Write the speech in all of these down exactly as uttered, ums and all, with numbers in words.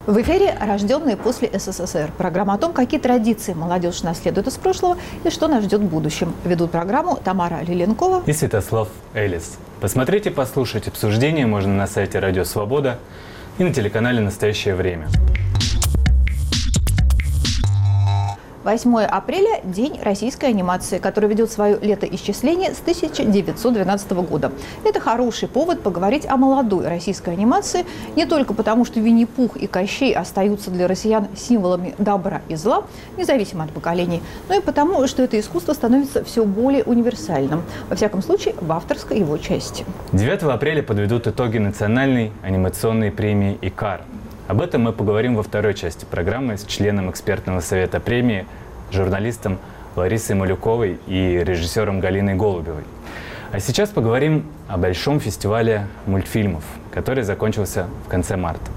В эфире «Рожденные после СССР». Программа о том, какие традиции молодежь наследует из прошлого и что нас ждет в будущем. Ведут программу Тамара Лиленкова и Святослав Элис. Посмотреть и послушать обсуждение можно на сайте Радио Свобода и на телеканале «Настоящее время». восьмое апреля – День российской анимации, который ведет свое летоисчисление с тысяча девятьсот двенадцатого года. Это хороший повод поговорить о молодой российской анимации, не только потому, что Винни-Пух и Кощей остаются для россиян символами добра и зла, независимо от поколений, но и потому, что это искусство становится все более универсальным, во всяком случае, в авторской его части. девятого апреля подведут итоги национальной анимационной премии «Икар». Об этом мы поговорим во второй части программы с членом экспертного совета премии, журналистом Ларисой Малюковой и режиссером Галиной Голубевой. А сейчас поговорим о большом фестивале мультфильмов, который закончился в конце марта.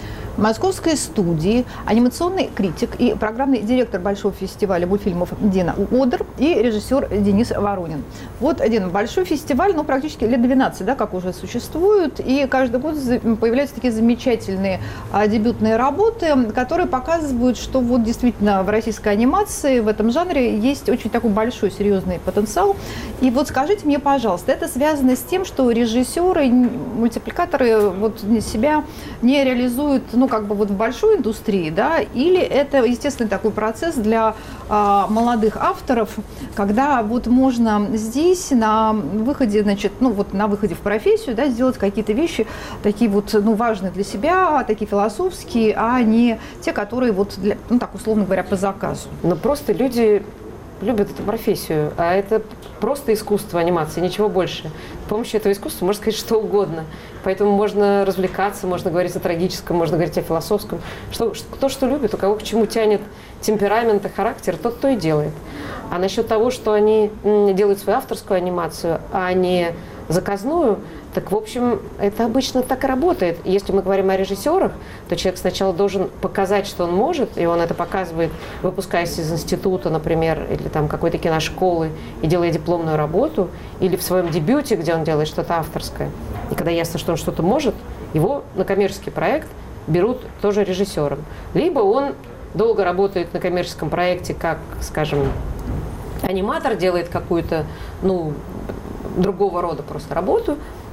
В московской студии анимационный критик и программный директор Большого фестиваля мультфильмов Дина Одер и режиссер Денис Воронин. Вот один большой фестиваль, ну, практически лет двенадцать, да, как уже существует, и каждый год появляются такие замечательные а, дебютные работы, которые показывают, что вот действительно в российской анимации, в этом жанре есть очень такой большой, серьезный потенциал. И вот скажите мне, пожалуйста, это связано с тем, что режиссеры, мультипликаторы вот себя не реализуют, ну, как бы вот в большой индустрии, да, или это естественный такой процесс для а, молодых авторов, когда вот можно здесь на выходе, значит, ну вот на выходе в профессию, да, сделать какие-то вещи такие вот, ну, важные для себя, такие философские, а не те, которые вот, для, ну, так условно говоря, по заказу. Но просто люди любят эту профессию, а это просто искусство анимации, ничего больше. С помощью этого искусства можно сказать что угодно. Поэтому можно развлекаться, можно говорить о трагическом, можно говорить о философском. Что, кто что любит, у кого к чему тянет темперамент и характер, тот то и делает. А насчет того, что они делают свою авторскую анимацию, а не заказную, так, в общем, это обычно так и работает. Если мы говорим о режиссерах, то человек сначала должен показать, что он может, и он это показывает, выпускаясь из института, например, или там какой-то киношколы, и делая дипломную работу, или в своем дебюте, где он делает что-то авторское. И когда ясно, что он что-то может, его на коммерческий проект берут тоже режиссером. Либо он долго работает на коммерческом проекте, как, скажем, аниматор, делает какую-то, ну, другого рода просто работу,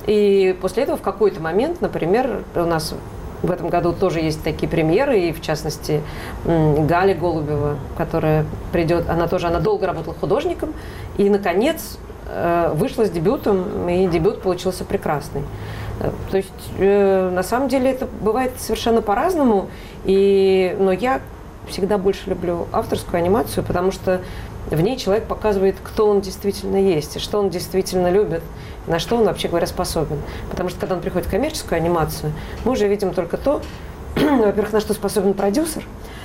и после этого в какой-то момент, например, у нас в этом году тоже есть такие премьеры, и в частности Галя Голубева, которая придет, она тоже, она долго работала художником, и наконец вышла с дебютом, и дебют получился прекрасный. То есть на самом деле это бывает совершенно по-разному, и, но я всегда больше люблю авторскую анимацию, потому что в ней человек показывает, кто он действительно есть, и что он действительно любит, и на что он, вообще говоря, способен. Потому что, когда он приходит в коммерческую анимацию, мы уже видим только то, во-первых, на что способен продюсер,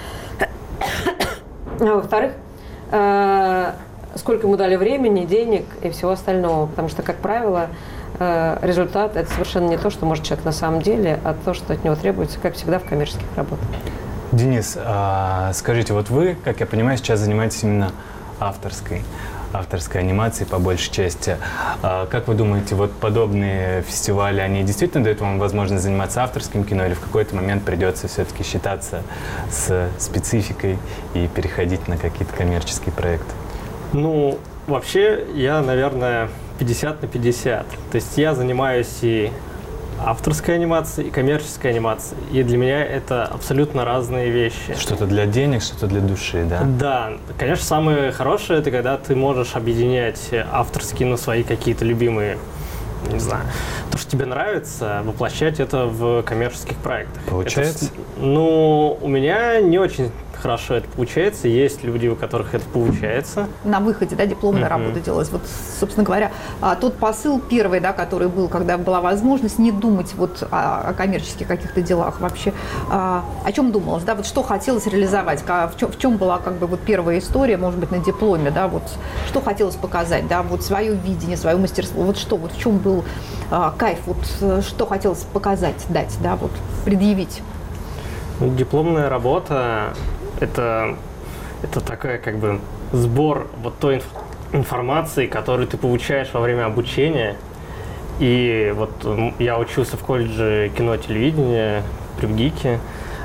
а во-вторых, сколько ему дали времени, денег и всего остального. Потому что, как правило, результат – это совершенно не то, что может человек на самом деле, а то, что от него требуется, как всегда, в коммерческих работах. Денис, а скажите, вот вы, как я понимаю, сейчас занимаетесь именно авторской, авторской анимацией по большей части. А как вы думаете, вот подобные фестивали, они действительно дают вам возможность заниматься авторским кино, или в какой-то момент придется все-таки считаться с спецификой и переходить на какие-то коммерческие проекты? Ну, вообще, я, наверное, пятьдесят на пятьдесят. То есть я занимаюсь и авторской анимации и коммерческой анимации. И для меня это абсолютно разные вещи. Что-то для денег, что-то для души, да? Да. Конечно, самое хорошее – это когда ты можешь объединять авторские, ну, свои какие-то любимые, не знаю, то, что тебе нравится, воплощать это в коммерческих проектах. Получается? Это, ну, у меня не очень хорошо это получается. Есть люди, у которых это получается. На выходе, да, дипломная uh-huh. работа делалась. Вот, собственно говоря, тот посыл первый, да, который был, когда была возможность не думать вот о, о коммерческих каких-то делах вообще. А, о чем думалось, да, вот что хотелось реализовать, в чем, в чем была как бы вот первая история, может быть, на дипломе, да, вот что хотелось показать, да, вот свое видение, свое мастерство, вот что, вот в чем был а, кайф, вот что хотелось показать, дать, да, вот предъявить. Дипломная работа Это, это такой как бы сбор вот той инф- информации, которую ты получаешь во время обучения. И вот я учился в колледже кино и телевидения при ВГИКе.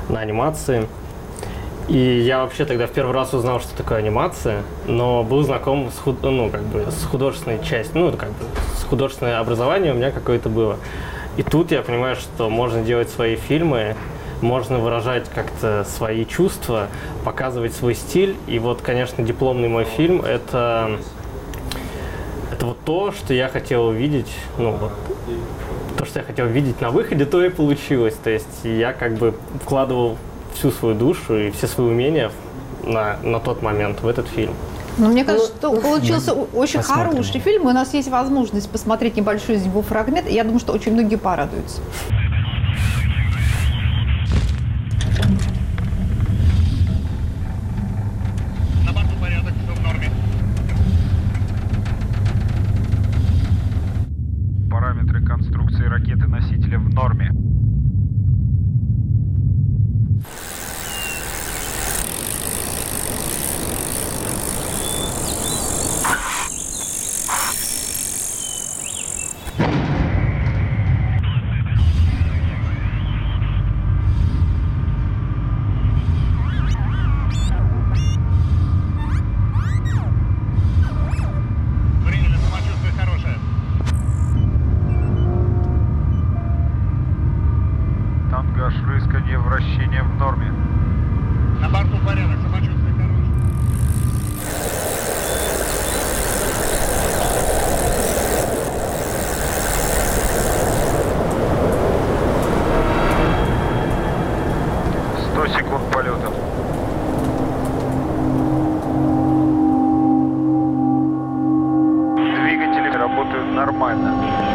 на анимации. И я вообще тогда в первый раз узнал, что такое анимация, но был знаком с, худ... ну, как бы, с художественной частью, ну, как бы, с художественное образование у меня какое-то было. И тут я понимаю, что можно делать свои фильмы, можно выражать как-то свои чувства, показывать свой стиль. И вот, конечно, дипломный мой фильм – это, это вот то, что я хотел увидеть, ну, вот, то, что я хотел видеть на выходе, то и получилось. То есть я как бы вкладывал всю свою душу и все свои умения на, на тот момент в этот фильм. Ну, мне кажется, что получился очень посмотрим. Хороший фильм. У нас есть возможность посмотреть небольшой из него фрагмент. И я думаю, что очень многие порадуются. На борту порядок, все в норме. Параметры конструкции ракеты-носителя в норме. Приняли, самочувствие хорошее. Тангаж, рысканье, вращение в норме. На борту порядок, самочувствие хорошее. сто секунд полета. Двигатели работают нормально.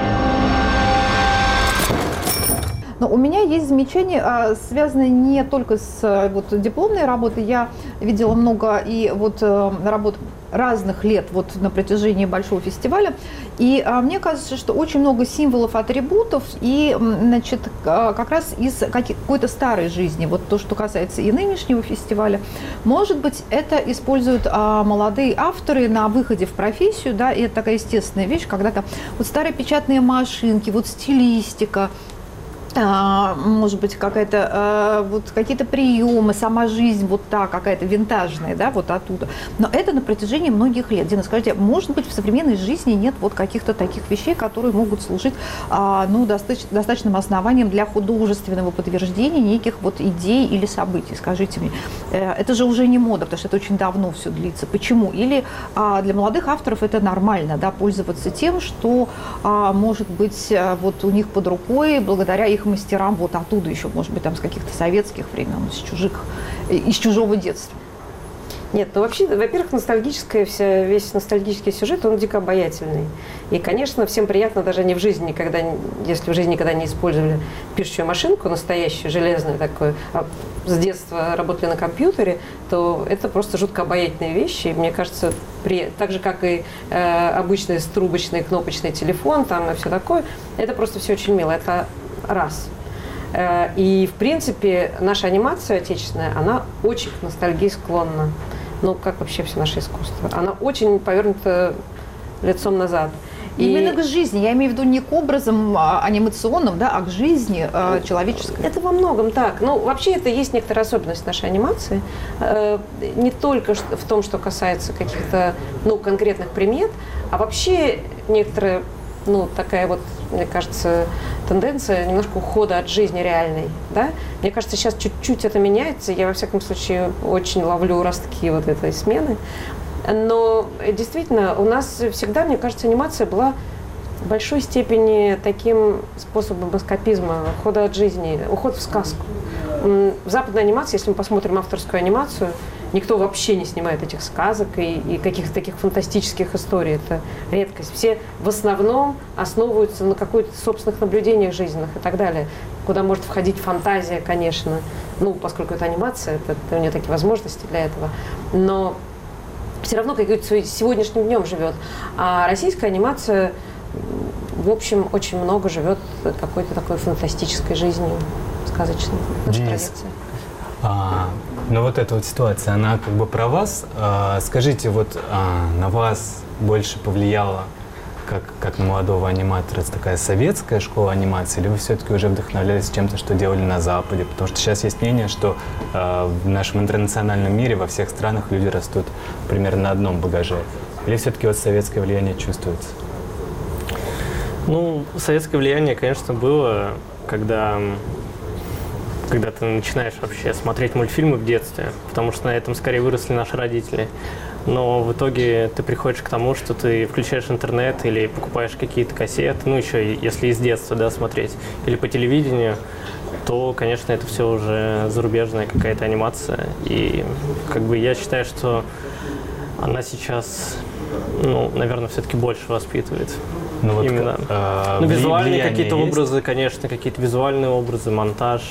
Но у меня есть замечание, а, связанное не только с а, вот, дипломной работой. Я видела много и вот а, работ разных лет вот, на протяжении большого фестиваля. И а, мне кажется, что очень много символов, атрибутов и, значит, а, как раз из какой-то старой жизни. Вот то, что касается и нынешнего фестиваля. Может быть, это используют а, молодые авторы на выходе в профессию, да, и это такая естественная вещь, когда-то вот старые печатные машинки, вот стилистика, А, может быть, какая-то, а, вот какие-то приемы, сама жизнь вот та какая-то винтажная, да, вот оттуда. Но это на протяжении многих лет. Дина, скажите, может быть, в современной жизни нет вот каких-то таких вещей, которые могут служить, а, ну, достаточно, достаточным основанием для художественного подтверждения неких вот идей или событий? Скажите мне, это же уже не мода, потому что это очень давно все длится. Почему? Или а, для молодых авторов это нормально, да, пользоваться тем, что, а, может быть, вот у них под рукой, благодаря их мастерам вот оттуда еще, может быть, там с каких-то советских времен, из чужих, из чужого детства. Нет, ну вообще, во-первых, ностальгическая вся, весь ностальгический сюжет, он дико обаятельный. И, конечно, всем приятно, даже они в жизни никогда, если в жизни никогда не использовали пишущую машинку, настоящую, железную такую, а с детства работали на компьютере, то это просто жутко обаятельные вещи. И мне кажется, при, так же, как и э, обычный трубочный кнопочный телефон, там и все такое, это просто все очень мило. Это раз. Э, и, в принципе, наша анимация отечественная, она очень к ностальгии склонна. Ну, как вообще все наше искусство. Она очень повернута лицом назад. И именно к жизни. Я имею в виду не к образам а, анимационным, да, а к жизни а, человеческой. Это во многом так. Ну, вообще, это есть некоторая особенность нашей анимации. Э, не только в том, что касается каких-то, ну, конкретных примет, а вообще некоторая, ну, такая вот, мне кажется, тенденция немножко ухода от жизни реальной, да? Мне кажется, сейчас чуть-чуть это меняется. Я, во всяком случае, очень ловлю ростки вот этой смены. Но действительно, у нас всегда, мне кажется, анимация была в большой степени таким способом эскапизма, ухода от жизни, уход в сказку. В западной анимации, если мы посмотрим авторскую анимацию, никто вообще не снимает этих сказок и, и каких-то таких фантастических историй. Это редкость. Все в основном основываются на каких-то собственных наблюдениях жизненных и так далее, куда может входить фантазия, конечно. Ну, поскольку это анимация, это, это у нее такие возможности для этого. Но все равно каким-то сегодняшним днем живет. А российская анимация, в общем, очень много живет какой-то такой фантастической жизнью, сказочной. Денис, а, но вот эта вот ситуация, она как бы про вас. А, скажите, вот а, на вас больше повлияло как, как молодого аниматора, это такая советская школа анимации, или вы все-таки уже вдохновлялись чем-то, что делали на Западе? Потому что сейчас есть мнение, что э, в нашем интернациональном мире во всех странах люди растут примерно на одном багаже. Или все-таки вот советское влияние чувствуется? Ну, советское влияние, конечно, было, когда, когда ты начинаешь вообще смотреть мультфильмы в детстве, потому что на этом скорее выросли наши родители. Но в итоге ты приходишь к тому, что ты включаешь интернет или покупаешь какие-то кассеты, ну еще если из детства, да, смотреть, или по телевидению, то, конечно, это все уже зарубежная какая-то анимация. И как бы я считаю, что она сейчас, ну, наверное, все-таки больше воспитывает. Ну, вот, именно. Э, ну, визуальные какие-то есть? образы, конечно, какие-то визуальные образы, монтаж.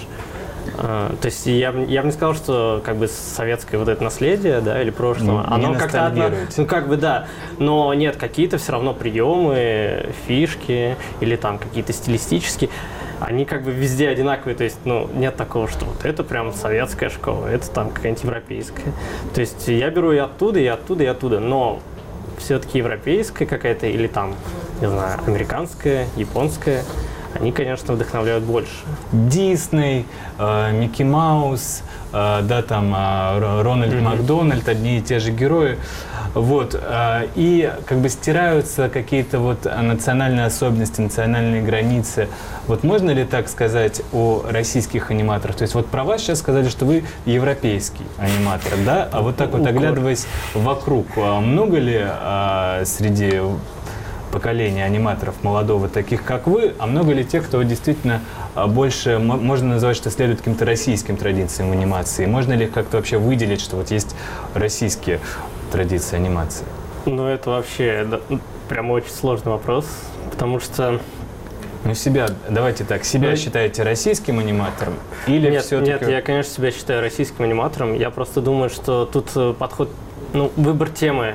Uh, то есть я, я бы не сказал, что как бы советское вот это наследие, да, или прошлого, не, оно не как-то одно, ну как бы да, но нет, какие-то все равно приемы, фишки или там какие-то стилистические, они как бы везде одинаковые, то есть ну нет такого, что вот это прям советская школа, это там какая-нибудь европейская. То есть я беру и оттуда, и оттуда, и оттуда, но все-таки европейская какая-то или там, не знаю, американская, японская. Они, конечно, вдохновляют больше. Дисней, э, Микки Маус, э, да, там э, Рональд mm-hmm. Макдональд, одни и те же герои. Вот. Э, и как бы стираются какие-то вот национальные особенности, национальные границы. Вот можно ли так сказать о российских аниматорах? То есть вот про вас сейчас сказали, что вы европейский аниматор, да? А вот так вот оглядываясь вокруг, много ли э, среди поколения аниматоров молодого, таких как вы, а много ли тех, кто действительно больше, можно назвать, что следует каким-то российским традициям в анимации? Можно ли их как-то вообще выделить, что вот есть российские традиции анимации? Ну, это вообще да, прям очень сложный вопрос, потому что... Ну, себя, давайте так, себя ну, считаете российским аниматором или нет, все-таки... Нет, я, конечно, себя считаю российским аниматором. Я просто думаю, что тут подход, ну, выбор темы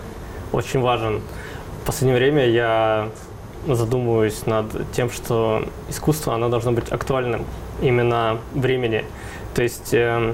очень важен. В последнее время я задумываюсь над тем, что искусство, оно должно быть актуальным именно времени. То есть, э,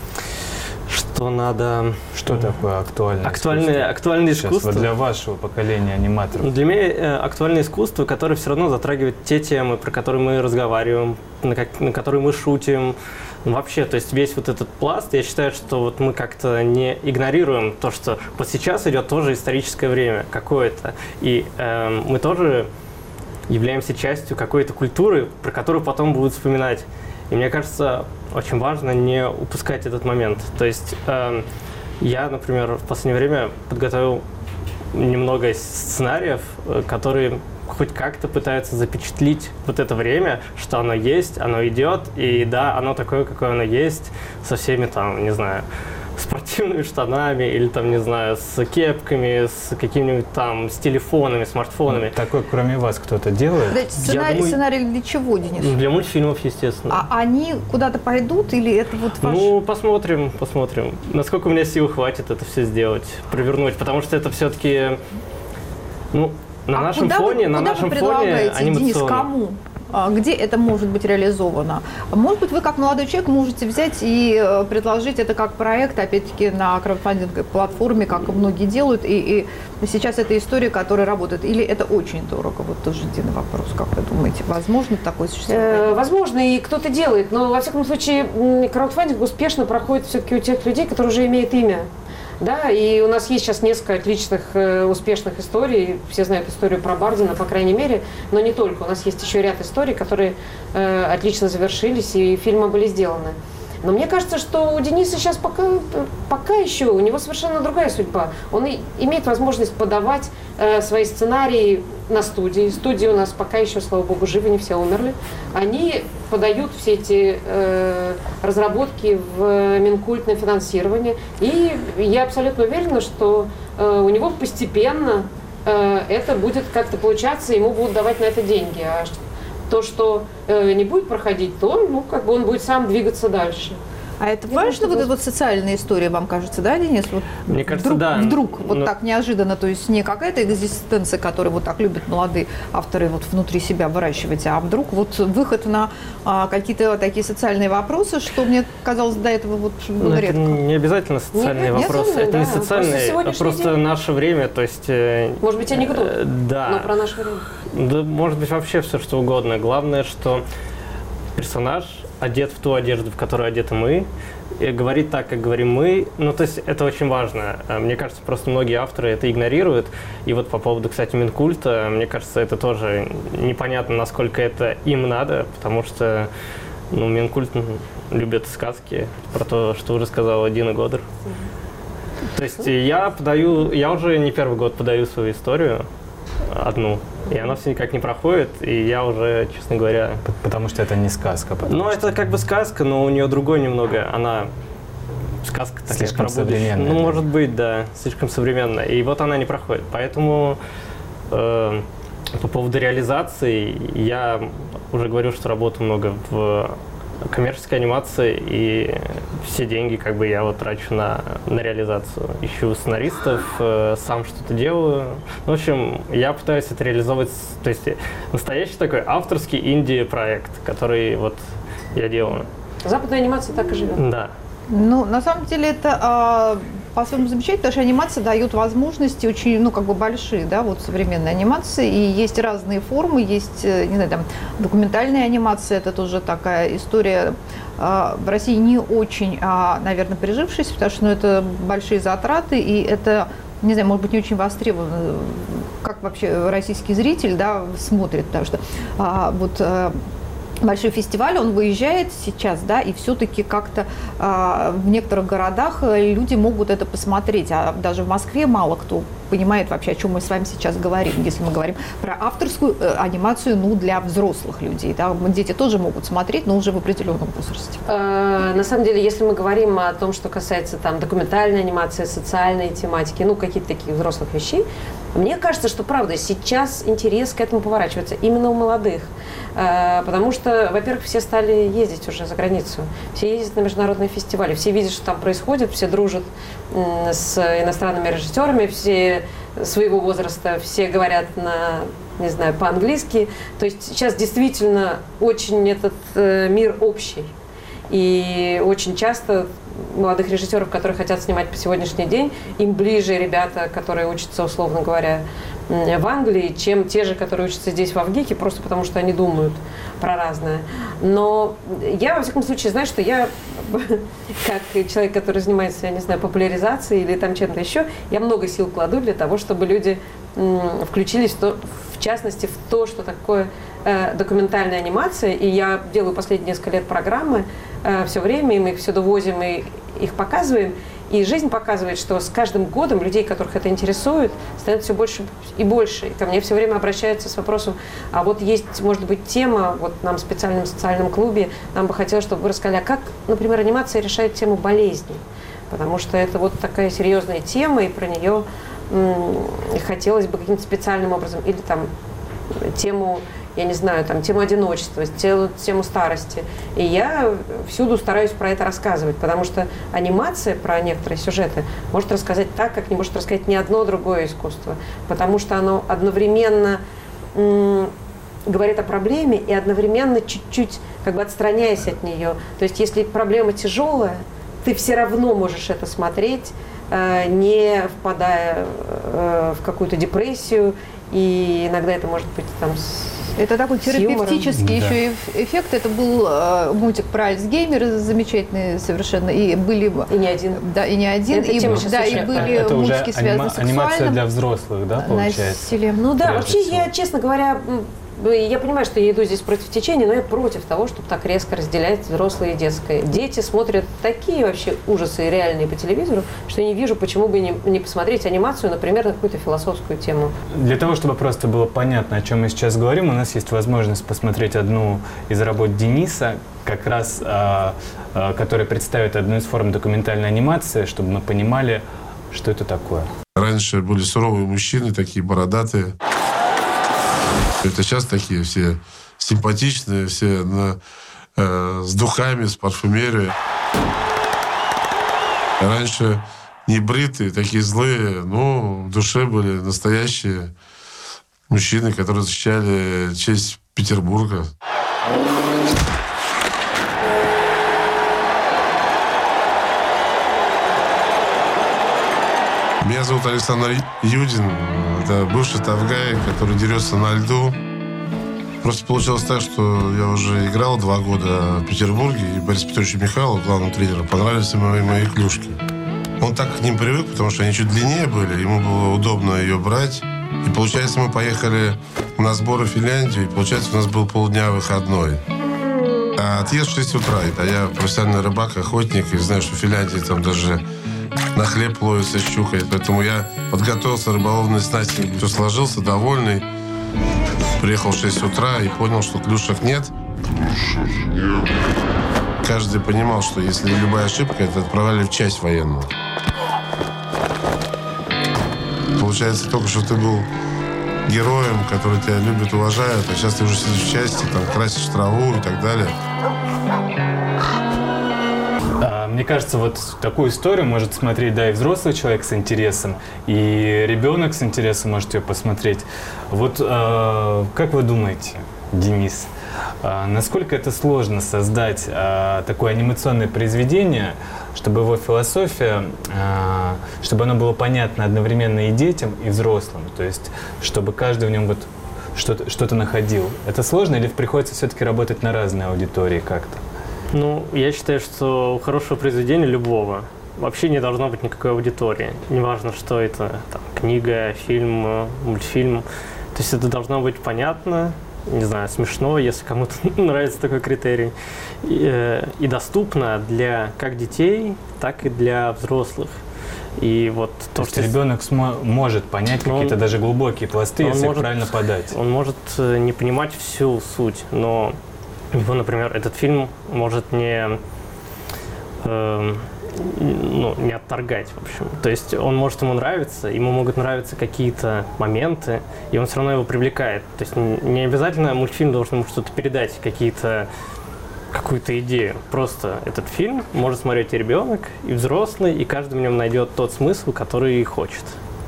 что надо... Что такое актуальное актуальное, искусство? Актуальное Сейчас, искусство. вот для вашего поколения аниматоров. Для меня э, актуальное искусство, которое все равно затрагивает те темы, про которые мы разговариваем, на, как, на которые мы шутим. Вообще, то есть весь вот этот пласт, я считаю, что вот мы как-то не игнорируем то, что вот сейчас идет тоже историческое время какое-то, и э, мы тоже являемся частью какой-то культуры, про которую потом будут вспоминать. И мне кажется, очень важно не упускать этот момент. То есть э, я, например, в последнее время подготовил немного сценариев, которые хоть как-то пытаются запечатлить вот это время, что оно есть, оно идет, и да, оно такое, какое оно есть, со всеми там, не знаю, спортивными штанами или там, не знаю, с кепками, с какими-нибудь там, с телефонами, смартфонами. Такое, кроме вас, кто-то делает? Да, сценарий, думаю, сценарий для чего, Денис? Для мультфильмов, естественно. А они куда-то пойдут или это вот ваш... Ну, посмотрим, посмотрим. Насколько у меня сил хватит это все сделать, провернуть, потому что это все-таки, ну, на а нашем куда фоне, вы, на куда нашем вы фоне анимационно. Денис, кому? Где это может быть реализовано? Может быть, вы как молодой человек можете взять и предложить это как проект, опять-таки, на краудфандинговой платформе, как многие делают, и, и сейчас это история, которая работает. Или это очень дорого? Вот тоже один вопрос, как вы думаете, возможно такое существование? Возможно, и кто-то делает, но, во всяком случае, краудфандинг успешно проходит все-таки у тех людей, которые уже имеют имя. Да, и у нас есть сейчас несколько отличных, э, успешных историй. Все знают историю про Бардина, по крайней мере, но не только. У нас есть еще ряд историй, которые э, отлично завершились, и фильмы были сделаны. Но мне кажется, что у Дениса сейчас пока, пока еще, у него совершенно другая судьба. Он и имеет возможность подавать э, свои сценарии на студии. Студии у нас пока еще, слава богу, живы, не все умерли. Они подают все эти э, разработки в Минкульт на финансирование. И я абсолютно уверена, что э, у него постепенно э, это будет как-то получаться, ему будут давать на это деньги. А то, что э, не будет проходить, то он, ну, как бы он будет сам двигаться дальше. А это Я важно, думаю, вот что эта вот социальная история, вам кажется, да, Денис? Вот Мне кажется, вдруг, да. Вдруг, вот Но- так неожиданно, то есть не какая-то экзистенция, которую вот так любят молодые авторы вот внутри себя выращивать, а вдруг вот выход на а, какие-то такие социальные вопросы, что мне казалось до этого вот Ну, было это редко. не обязательно социальные Не вопросы. обязательно, Это не да. Просто социальные, а сегодняшний просто день. наше время. То есть, э, Может быть, анекдот, э, да. но про наше время. Да, может быть, вообще все, что угодно. Главное, что персонаж одет в ту одежду, в которую одеты мы, и говорит так, как говорим мы. Ну, то есть это очень важно. А Мне кажется, просто многие авторы это игнорируют. И вот по поводу, кстати, Минкульта, мне кажется, это тоже непонятно, насколько это им надо, потому что ну, Минкульт любит сказки про то, что уже сказала Дина Годер. То есть я подаю, я уже не первый год подаю свою историю одну, и она все никак не проходит, и я уже, честно говоря... Потому что это не сказка. потому Ну, что- это как бы сказка, но у нее другой немного, она... Сказка такая Слишком про будущее. современная, Ну, да. может быть, да, слишком современная. И вот она не проходит. Поэтому э, по поводу реализации я уже говорю, что работаю много в коммерческой анимации, и все деньги как бы я вот трачу на, на реализацию. Ищу сценаристов, э, сам что-то делаю. В общем, я пытаюсь это реализовывать, с- то есть настоящий такой авторский инди-проект, который вот я делаю. Западная анимация так и живет. Да. Ну, на самом деле это а, по-своему замечательно, потому что анимация дает возможности очень, ну, как бы большие, да, вот современной анимации, и есть разные формы, есть, э, не знаю, там, документальная анимация, это тоже такая история а, в России не очень, а, наверное, прижившаяся, потому что, ну, это большие затраты, и это, не знаю, может быть, не очень востребовано, как вообще российский зритель, да, смотрит, потому что а, вот... а, большой фестиваль, он выезжает сейчас, да, и все-таки как-то а, в некоторых городах люди могут это посмотреть, а даже в Москве мало кто понимает вообще, о чем мы с вами сейчас говорим, если мы говорим про авторскую э, анимацию, ну, для взрослых людей, да, дети тоже могут смотреть, но уже в определенном возрасте. Э, На самом деле, если мы говорим о том, что касается там документальной анимации, социальной тематики, ну, какие-то таких взрослых вещей, мне кажется, что, правда, сейчас интерес к этому поворачивается именно у молодых. Э, Потому что, во-первых, все стали ездить уже за границу. Все ездят на международные фестивали, все видят, что там происходит, все дружат м, с иностранными режиссерами, все своего возраста, все говорят на, не знаю, по-английски. То есть сейчас действительно очень этот э, мир общий. И очень часто молодых режиссеров, которые хотят снимать по сегодняшний день, им ближе ребята, которые учатся, условно говоря, в Англии, чем те же, которые учатся здесь, в Авгике, просто потому что они думают про разное. Но я, во всяком случае, знаю, что я, как человек, который занимается, я не знаю, популяризацией или там чем-то еще, я много сил кладу для того, чтобы люди м, включились, в, то, в частности, в то, что такое э, документальная анимация. И я делаю последние несколько лет программы э, все время, и мы их всюду возим и их показываем. И жизнь показывает, что с каждым годом людей, которых это интересует, становится все больше и больше. И ко мне все время обращаются с вопросом, а вот есть, может быть, тема, вот нам в специальном социальном клубе, нам бы хотелось, чтобы вы рассказали, а как, например, анимация решает тему болезни? Потому что это вот такая серьезная тема, и про нее м- хотелось бы каким-то специальным образом, или там тему, я не знаю, там, тему одиночества, тему, тему старости. И я всюду стараюсь про это рассказывать, потому что анимация про некоторые сюжеты может рассказать так, как не может рассказать ни одно другое искусство, потому что оно одновременно м- говорит о проблеме и одновременно чуть-чуть как бы отстраняясь от нее. То есть если проблема тяжелая, ты все равно можешь это смотреть, э, не впадая э, в какую-то депрессию, и иногда это может быть там с Это такой С юмором. терапевтический Да. еще и эффект. Это был э, мультик про Альцгеймера, замечательный совершенно. И были, и не один. да, и не один, Эта и, тема сейчас да, очень и актуальна. были это уже мультики, связанные анима- с анимация сексуальным для взрослых, да, получается? насилием. Ну да, Прежде вообще всего. я, честно говоря, м, я понимаю, что я иду здесь против течения, но я против того, чтобы так резко разделять взрослое и детское. Дети смотрят такие вообще ужасы реальные по телевизору, что я не вижу, почему бы не, не посмотреть анимацию, например, на какую-то философскую тему. Для того, чтобы просто было понятно, о чем мы сейчас говорим, у нас есть возможность посмотреть одну из работ Дениса, как раз, а, а, которая представит одну из форм документальной анимации, чтобы мы понимали, что это такое. Раньше были суровые мужчины, такие бородатые. Это сейчас такие все симпатичные, все на, э, с духами, с парфюмерией. Раньше не бритые, такие злые, но в душе были настоящие мужчины, которые защищали честь Петербурга. Меня зовут Александр Юдин. Это бывший тавгай, который дерется на льду. Просто получилось так, что я уже играл два года в Петербурге, и Борису Петровичу Михайлову, главному тренеру, понравились мои, мои клюшки. Он так к ним привык, потому что они чуть длиннее были, ему было удобно ее брать. И получается, мы поехали на сборы в Финляндию, и получается, у нас был полдня выходной. А отъезд в шесть утра. А я профессиональный рыбак, охотник, и знаю, что в Финляндии там даже на хлеб ловится щука. Поэтому я подготовился, рыболовной снасти, все сложился, довольный. Приехал в шесть утра и понял, что клюшек нет. Каждый понимал, что если любая ошибка, это отправляли в часть военную. Получается, только что ты был героем, который тебя любит, уважает, а сейчас ты уже сидишь в части, там, красишь траву и так далее. Мне кажется, вот такую историю может смотреть, да, и взрослый человек с интересом, и ребенок с интересом может ее посмотреть. Вот э, как вы думаете, Денис, э, насколько это сложно создать э, такое анимационное произведение, чтобы его философия, э, чтобы оно было понятно одновременно и детям, и взрослым, то есть чтобы каждый в нем вот что-то, что-то находил. Это сложно или приходится все-таки работать на разные аудитории как-то? Ну, я считаю, что у хорошего произведения любого вообще не должно быть никакой аудитории. Неважно, что это, там, книга, фильм, мультфильм. То есть это должно быть понятно, не знаю, смешно, если кому-то нравится такой критерий, и, и доступно для как детей, так и для взрослых. И вот то, то что ребенок смо- может понять какие-то даже глубокие пласты, если может, их правильно подать. Он может не понимать всю суть, но его, например, этот фильм может не, э, ну, не отторгать, в общем. То есть он может ему нравиться, ему могут нравиться какие-то моменты, и он все равно его привлекает. То есть не обязательно мультфильм должен ему что-то передать, какие-то, какую-то идею. Просто этот фильм может смотреть и ребенок, и взрослый, и каждый в нем найдет тот смысл, который хочет.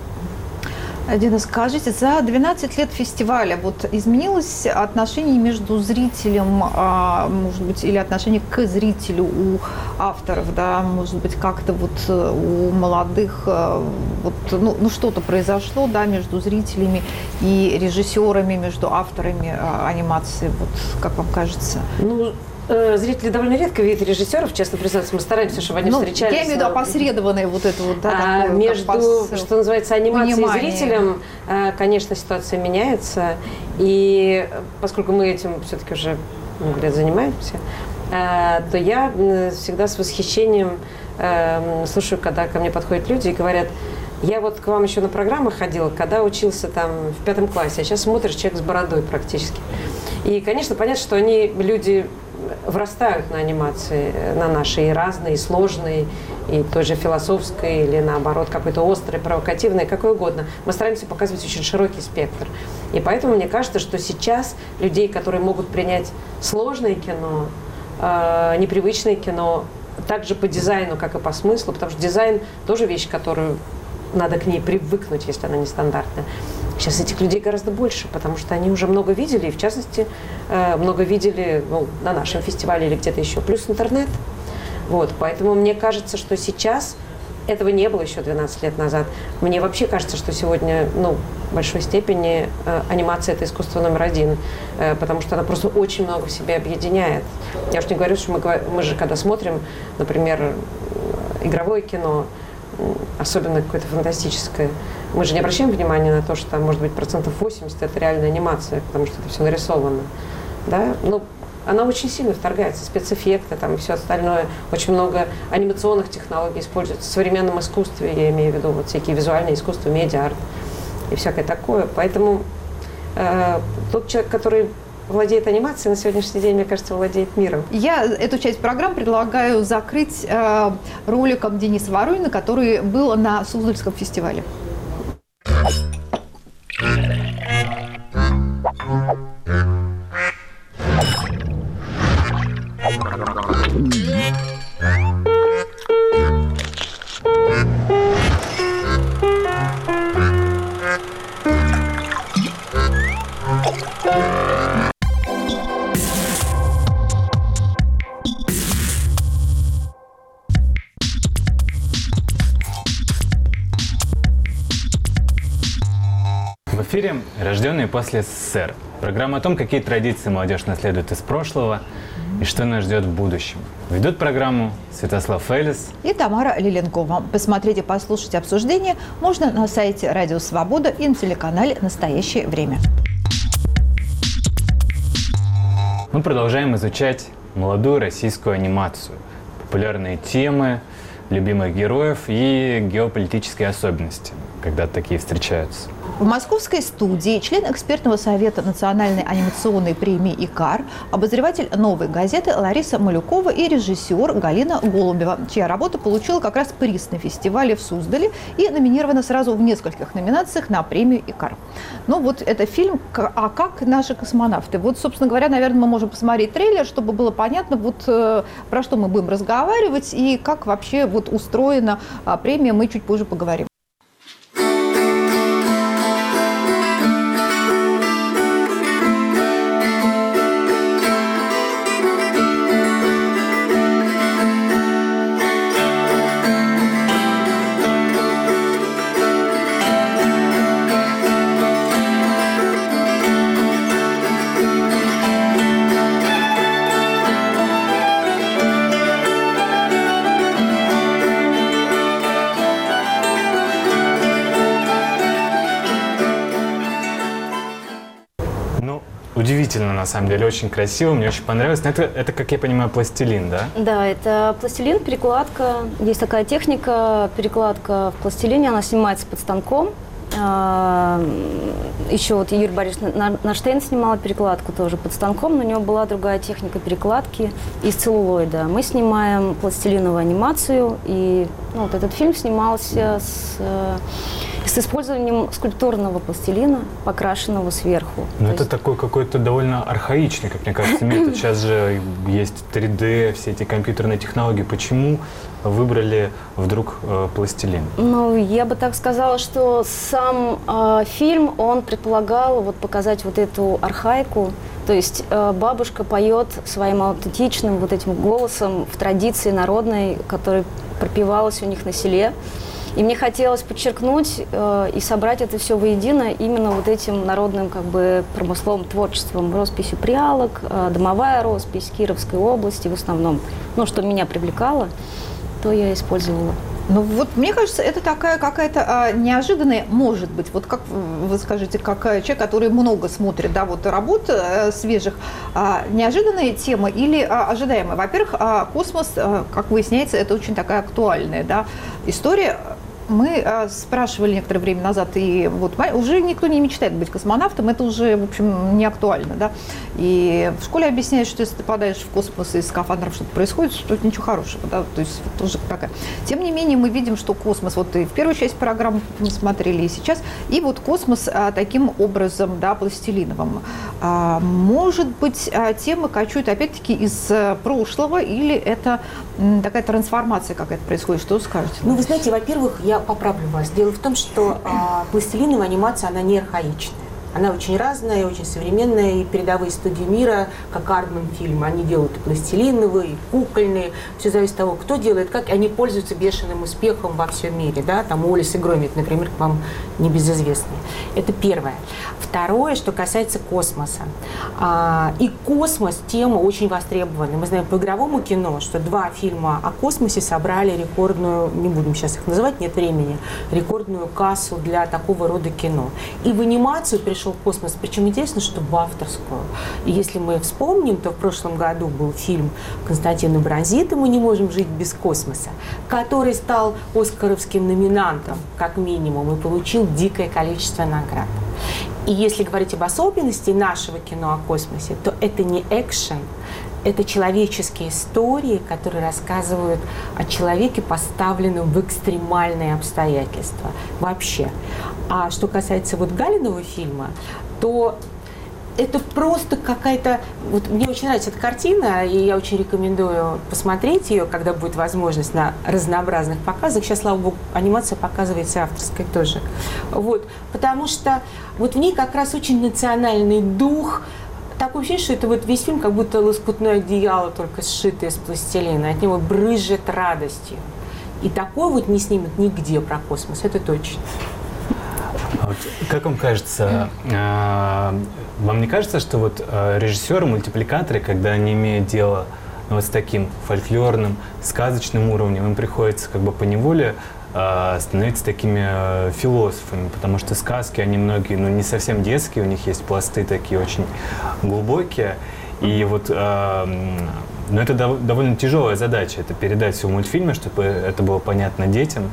Дина, скажите, за двенадцать лет фестиваля вот изменилось отношение между зрителем, а, может быть, или отношение к зрителю у авторов, да, может быть, как-то вот у молодых, вот, ну, ну что-то произошло, да, между зрителями и режиссерами, между авторами а, анимации, вот, как вам кажется? Ну, зрители довольно редко видят режиссеров, честно признаться, мы стараемся, чтобы они ну, встречались. Я имею в виду опосредованное вот это вот, да, а, такое, между, пос... что называется, анимацией понимание. И зрителем, конечно, ситуация меняется, и поскольку мы этим все-таки уже много лет занимаемся, то я всегда с восхищением слушаю, когда ко мне подходят люди и говорят: я вот к вам еще на программы ходила, когда учился там в пятом классе, а сейчас смотришь, человек с бородой практически. И, конечно, понятно, что они, люди, врастают на анимации, на нашей, и разные, и сложные, и той же философской, или наоборот, какой-то острой, провокативной, какой угодно. Мы стараемся показывать очень широкий спектр. И поэтому мне кажется, что сейчас людей, которые могут принять сложное кино, э, непривычное кино, также по дизайну, как и по смыслу, потому что дизайн тоже вещь, которую надо к ней привыкнуть, если она нестандартная. Сейчас этих людей гораздо больше, потому что они уже много видели, и в частности, много видели, ну, на нашем фестивале или где-то еще, плюс интернет. Вот, поэтому мне кажется, что сейчас этого не было еще двенадцать лет назад. Мне вообще кажется, что сегодня, ну, в большой степени анимация – это искусство номер один, потому что она просто очень много в себе объединяет. Я уж не говорю, что мы, мы же, когда смотрим, например, игровое кино, особенно какое-то фантастическое, мы же не обращаем внимания на то, что там, может быть, процентов восемьдесят это реальная анимация, потому что это все нарисовано. Да? Ну, она очень сильно вторгается, спецэффекты там, и все остальное. Очень много анимационных технологий используется в современном искусстве, я имею в виду вот всякие визуальные искусства, медиа-арт и всякое такое. Поэтому э, тот человек, который владеет анимацией, на сегодняшний день, мне кажется, владеет миром. Я эту часть программы предлагаю закрыть э, роликом Дениса Воронина, который был на Суздальском фестивале. эфире «Рожденные после СССР». Программа о том, какие традиции молодежь наследует из прошлого и что нас ждет в будущем. Ведут программу Святослав Фелис и Тамара Лиленкова. Посмотреть и послушать обсуждение можно на сайте Радио Свобода и на телеканале «Настоящее время». Мы продолжаем изучать молодую российскую анимацию, популярные темы, любимых героев и геополитические особенности, когда такие встречаются. В московской студии член экспертного совета Национальной анимационной премии «Икар», обозреватель «Новой газеты» Лариса Малюкова и режиссер Галина Голубева, чья работа получила как раз приз на фестивале в Суздале и номинирована сразу в нескольких номинациях на премию «Икар». Ну вот это фильм «А как наши космонавты?». Вот, собственно говоря, наверное, мы можем посмотреть трейлер, чтобы было понятно, вот э, про что мы будем разговаривать и как вообще вот устроена а, премия, мы чуть позже поговорим. Удивительно, на самом деле, очень красиво, мне очень понравилось. Это, это, как я понимаю, пластилин, да? Да, это пластилин, перекладка. Есть такая техника, перекладка в пластилине, она снимается под станком. Еще вот Юрий Борисович Нарштейн снимала перекладку тоже под станком, но у него была другая техника перекладки из целлулоида. Мы снимаем пластилиновую анимацию, и ну, вот этот фильм снимался с... с использованием скульптурного пластилина, покрашенного сверху. Но То это есть... такой какой-то довольно архаичный, как мне кажется, метод. Сейчас же есть три дэ, все эти компьютерные технологии. Почему выбрали вдруг э, пластилин? Ну, я бы так сказала, что сам э, фильм, он предполагал вот показать вот эту архаику. То есть э, бабушка поет своим аутентичным вот этим голосом в традиции народной, которая пропевалась у них на селе. И мне хотелось подчеркнуть э, и собрать это все воедино именно вот этим народным как бы промысловым творчеством, росписью прялок, э, домовая роспись Кировской области в основном. Ну, что меня привлекало, то я использовала. Ну вот, мне кажется, это такая какая-то а, неожиданная, может быть, вот как вы скажете, как человек, который много смотрит, да, вот работ а, свежих, а, неожиданная тема или а, ожидаемая? Во-первых, а, космос, а, как выясняется, это очень такая актуальная, да, история. Мы а, спрашивали некоторое время назад, и вот уже никто не мечтает быть космонавтом, это уже, в общем, не актуально, да. И в школе объясняют, что если ты попадаешь в космос и из скафандров что-то происходит, что это ничего хорошего, да, то есть вот тоже такая. Тем не менее, мы видим, что космос, вот и в первую часть программы мы смотрели, и сейчас, и вот космос а, таким образом, да, пластилиновым. А, может быть, а, темы кочуют опять-таки из а, прошлого, или это м, такая трансформация какая-то происходит, что вы скажете? Ну, вы знаете, во-первых, я поправлю вас. Дело в том, что а, пластилиновая анимация, она не архаичная. Она очень разная, очень современная, и передовые студии мира, как Ардман фильм, они делают и пластилиновые, и кукольные. Все зависит от того, кто делает, как. Они пользуются бешеным успехом во всем мире. Да? Там Уоллес и Громит, например, к вам небезызвестные. Это первое. Второе, что касается космоса. А, и космос – тема очень востребованная. Мы знаем по игровому кино, что два фильма о космосе собрали рекордную, не будем сейчас их называть, нет времени, рекордную кассу для такого рода кино. И в анимацию пришел космос. Причем интересно, что в авторскую. И если мы вспомним, то в прошлом году был фильм Константина Бронзита «Мы не можем жить без космоса», который стал оскаровским номинантом, как минимум, и получил дикое количество наград. И если говорить об особенности нашего кино о космосе, то это не экшен, это человеческие истории, которые рассказывают о человеке, поставленном в экстремальные обстоятельства вообще. А что касается вот Галиного фильма, то это просто какая-то... Вот мне очень нравится эта картина, и я очень рекомендую посмотреть ее, когда будет возможность на разнообразных показах. Сейчас, слава богу, анимация показывается авторской тоже. Вот, потому что вот в ней как раз очень национальный дух. Такое ощущение, что это вот весь фильм как будто лоскутное одеяло, только сшитое из пластилина. От него брызжет радостью. И такое вот не снимут нигде про космос, это точно. Вот как вам кажется, э, вам не кажется, что вот э, режиссеры, мультипликаторы, когда они имеют дело ну, вот с таким фольклорным, сказочным уровнем, им приходится как бы поневоле э, становиться такими э, философами, потому что сказки, они многие, ну, не совсем детские, у них есть пласты такие очень глубокие, и вот, э, ну, это дов- довольно тяжелая задача, это передать все в мультфильме, чтобы это было понятно детям.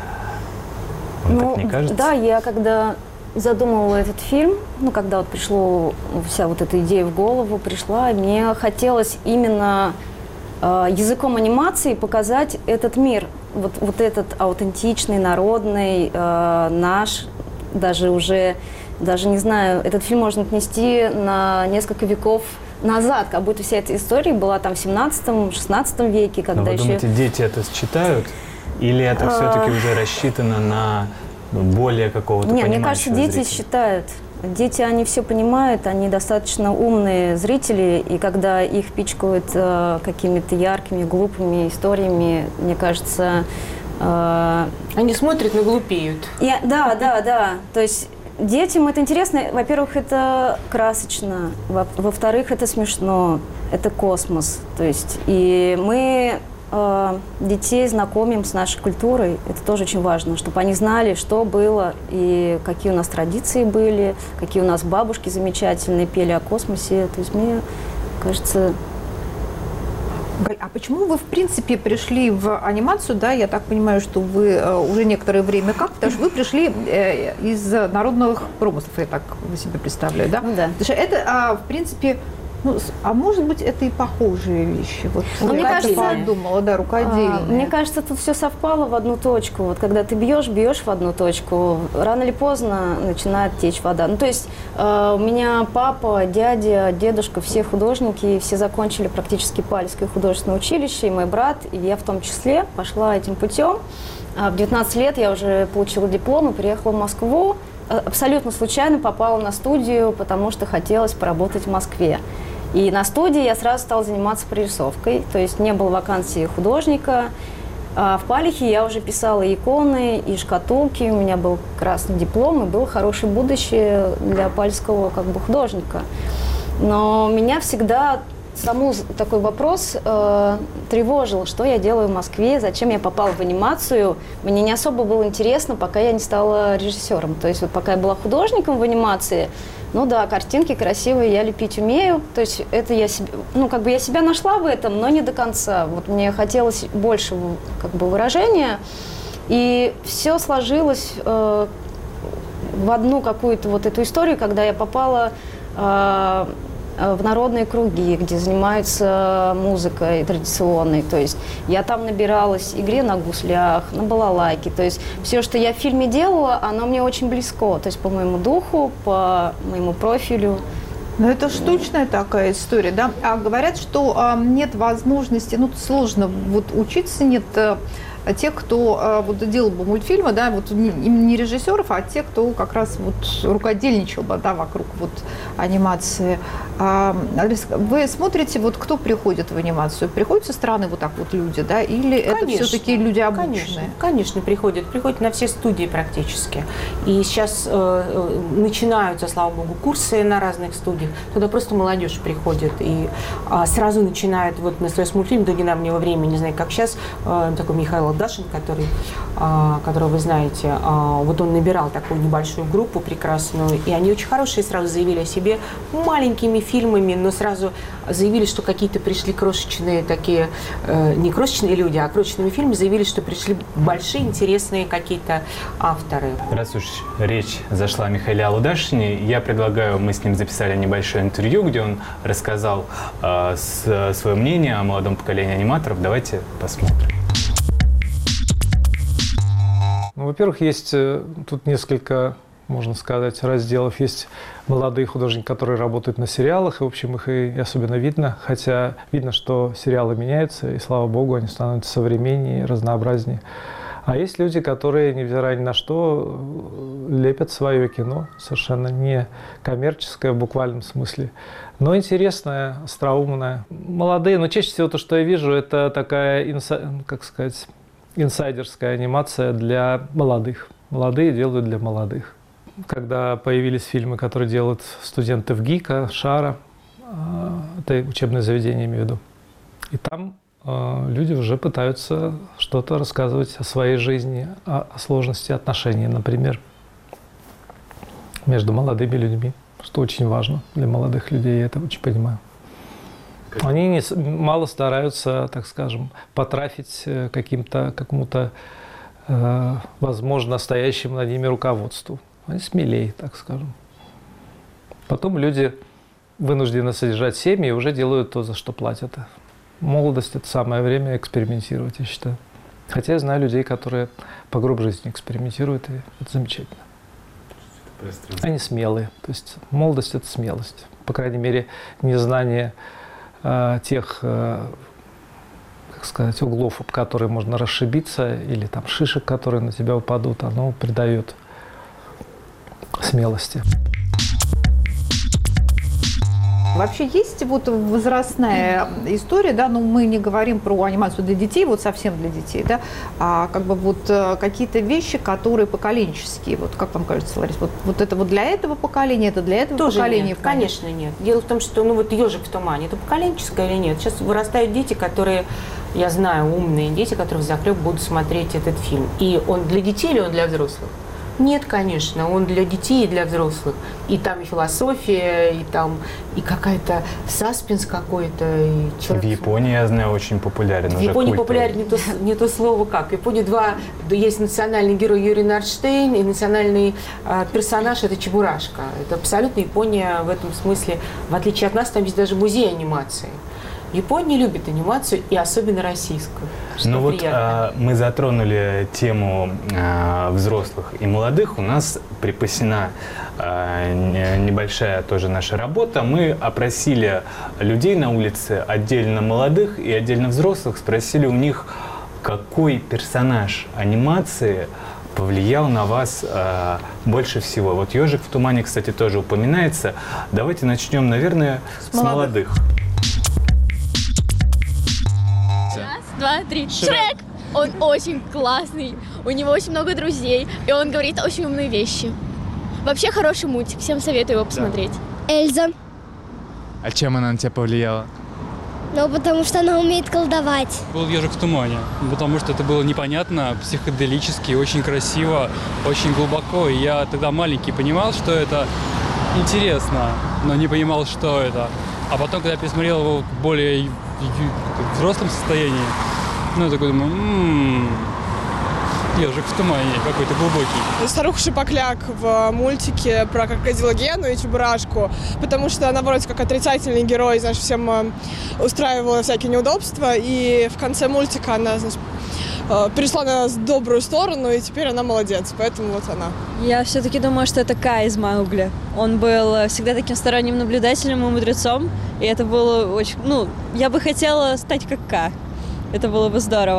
Вам Ну, так не кажется? да, я когда задумывала этот фильм, ну, когда вот пришла вся вот эта идея в голову, пришла, и мне хотелось именно э, языком анимации показать этот мир, вот, вот этот аутентичный, народный, э, наш, даже уже, даже не знаю, этот фильм можно отнести на несколько веков назад, как будто вся эта история была там в семнадцатом-шестнадцатом веке, когда Но вы еще... думаете, дети это считают? Или это все-таки уже рассчитано на более какого-то Нет, понимающего мне кажется, дети зрителя? считают. Дети, они все понимают, они достаточно умные зрители, и когда их пичкают э, какими-то яркими, глупыми историями, мне кажется... Э, Они смотрят, но глупеют. я, да, да, да. То есть детям это интересно. Во-первых, это красочно. Во- Во-вторых, это смешно. Это космос. То есть и мы... детей знакомим с нашей культурой. Это тоже очень важно, чтобы они знали, что было и какие у нас традиции были, какие у нас бабушки замечательные пели о космосе. То есть мне кажется... Галь, а почему вы, в принципе, пришли в анимацию, да, я так понимаю, что вы э, уже некоторое время как, потому что вы пришли э, из народных промыслов, я так себе представляю, да? Ну да. Потому что это, а, в принципе, ну, с- а может быть, это и похожие вещи. Вот Ну, мне я так кажется, подумала, да, рукодельные. А, Мне кажется, тут все совпало в одну точку. Вот когда ты бьешь, бьешь в одну точку, рано или поздно начинает течь вода. Ну, то есть э, у меня папа, дядя, дедушка, все художники, все закончили практически Палевское художественное училище, и мой брат, и я в том числе пошла этим путем. А в девятнадцать лет я уже получила диплом и приехала в Москву. Э, Абсолютно случайно попала на студию, потому что хотелось поработать в Москве. И на студии я сразу стала заниматься прорисовкой, то есть не было вакансии художника. А в Палихе я уже писала и иконы, и шкатулки, у меня был красный диплом, и было хорошее будущее для пальского как бы художника. Но меня всегда саму такой вопрос э, тревожил, что я делаю в Москве, зачем я попала в анимацию. Мне не особо было интересно, пока я не стала режиссером. То есть вот пока я была художником в анимации, ну да, картинки красивые, я лепить умею. То есть это я себе, ну как бы я себя нашла в этом, но не до конца. Вот мне хотелось больше как бы выражения. И все сложилось э, в одну какую-то вот эту историю, когда я попала э, в народные круги, где занимаются музыкой традиционной. То есть я там набиралась игре на гуслях, на балалайке. То есть все, что я в фильме делала, оно мне очень близко. То есть по моему духу, по моему профилю. Ну, это штучная такая история, да? А говорят, что а, нет возможности, ну, сложно вот учиться, нет а, тех, кто а, вот делал бы мультфильмы, да, вот не, не режиссеров, а те, кто как раз вот рукодельничал бы, да, вокруг вот анимации. А, Алис, вы смотрите, вот кто приходит в анимацию? Приходят со стороны вот так вот люди, да, или Конечно, это все-таки люди обычные? Конечно, конечно, приходят. Приходят на все студии практически. И сейчас э, начинаются, слава богу, курсы на разных студиях. Туда просто молодежь приходит и а, сразу начинает, вот на своем мультфильме до недавнего времени, не знаю, как сейчас, э, такой Михаил Дашин, который, а, которого вы знаете, а, вот он набирал такую небольшую группу прекрасную, и они очень хорошие сразу заявили о себе маленькими фильмами, но сразу заявили, что какие-то пришли крошечные такие, э, не крошечные люди, а крошечными фильмами заявили, что пришли большие, интересные какие-то авторы. Раз уж речь зашла о Михаиле Алудашине, я предлагаю, мы с ним записали небольшое интервью, где он рассказал э, с, свое мнение о молодом поколении аниматоров. Давайте посмотрим. Ну, во-первых, есть э, тут несколько, можно сказать, разделов. Есть молодые художники, которые работают на сериалах, и, в общем, их и особенно видно. Хотя видно, что сериалы меняются, и, слава богу, они становятся современнее, разнообразнее. А есть люди, которые, невзирая ни на что, лепят свое кино, совершенно не коммерческое в буквальном смысле, но интересное, остроумное. Молодые, но чаще всего то, что я вижу, это такая, инса, как сказать, инсайдерская анимация для молодых. Молодые делают для молодых. когда появились фильмы, которые делают студенты в ГИКа, Шара, это учебное заведение, имею в виду, и там люди уже пытаются что-то рассказывать о своей жизни, о, о сложности отношений, например, между молодыми людьми, что очень важно для молодых людей, я это очень понимаю. Они не, мало стараются, так скажем, потрафить каким-то, какому-то, э, возможно, стоящему над ними руководству. Они смелее, так скажем. Потом люди вынуждены содержать семьи и уже делают то, за что платят. Молодость – это самое время экспериментировать, я считаю. Хотя я знаю людей, которые по гроб жизни экспериментируют, и это замечательно. Они смелые. То есть молодость – это смелость. По крайней мере, незнание э, тех, э, как сказать, углов, об которые можно расшибиться, или там шишек, которые на тебя упадут, оно придает смелости. Вообще есть вот возрастная история, да, но мы не говорим про анимацию для детей, вот совсем для детей, да, а как бы вот какие-то вещи, которые поколенческие, вот как вам кажется, Лариса, вот, вот это вот для этого поколения, это для этого Тоже поколения? Нет, конечно, нет. Дело в том, что, ну вот «Ежик в тумане», это поколенческое или нет? Сейчас вырастают дети, которые, я знаю, умные дети, которые взахлеб будут смотреть этот фильм. И он для детей или он для взрослых? Нет, конечно, он для детей и для взрослых. И там и философия, и там и какая-то саспенс какой-то. И в Японии, я знаю, очень популярен. В Японии популярен не то, не то слово как. В Японии два, есть национальный герой Юрий Нордштейн и национальный э, персонаж – это Чебурашка. Это абсолютно Япония в этом смысле. В отличие от нас, там есть даже музей анимации. Япония любит анимацию, и особенно российскую. Ну вот а, мы затронули тему а, взрослых и молодых. У нас припасена а, небольшая тоже наша работа. Мы опросили людей на улице, отдельно молодых и отдельно взрослых, спросили у них, какой персонаж анимации повлиял на вас э, больше всего. Вот «Ежик в тумане», кстати, тоже упоминается. Давайте начнем, наверное, с, с молодых. молодых. Два, три. Шрек! Он очень классный, у него очень много друзей, и он говорит очень умные вещи. Вообще хороший мультик, всем советую его посмотреть. Да. Эльза. А чем она на тебя повлияла? Ну, потому что она умеет колдовать. Был «Ежик в тумане», потому что это было непонятно, психоделически, очень красиво, очень глубоко. И я тогда маленький понимал, что это интересно, но не понимал, что это. А потом, когда я пересмотрел его в более взрослом состоянии, ну, я такой думаю, м-м, «Ежик в тумане» какой-то глубокий. Старуха Шипокляк в мультике про крокодила Гену и Чебурашку, потому что она вроде как отрицательный герой, знаешь, всем устраивала всякие неудобства, и в конце мультика она, знаешь, перешла на добрую сторону, и теперь она молодец, поэтому вот она. Я все-таки думаю, что это Ка из Маугли. Он был всегда таким сторонним наблюдателем и мудрецом, и это было очень... Ну, я бы хотела стать как Ка. Это было бы здорово.